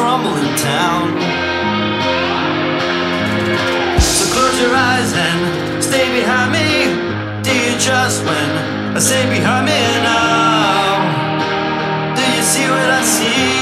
crumbling town. So close your eyes and stay behind me. Do you trust when I say behind me now? Do you see what I see?